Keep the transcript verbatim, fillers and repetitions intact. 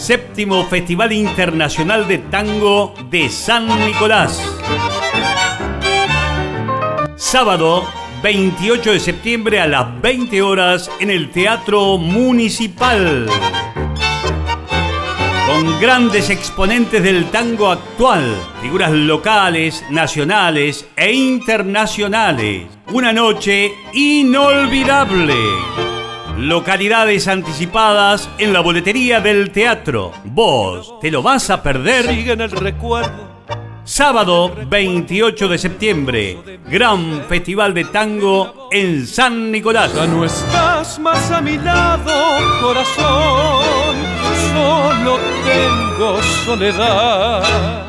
Séptimo Festival Internacional de Tango de San Nicolás. Sábado veintiocho de septiembre a las veinte horas en el Teatro Municipal. Con grandes exponentes del tango actual, figuras locales, nacionales e internacionales. Una noche inolvidable. Localidades anticipadas en la boletería del teatro. ¿Vos te lo vas a perder? Sigue en el recuerdo. Sábado veintiocho de septiembre, gran festival de tango en San Nicolás. Ya no estás más a mi lado, corazón, solo tengo soledad.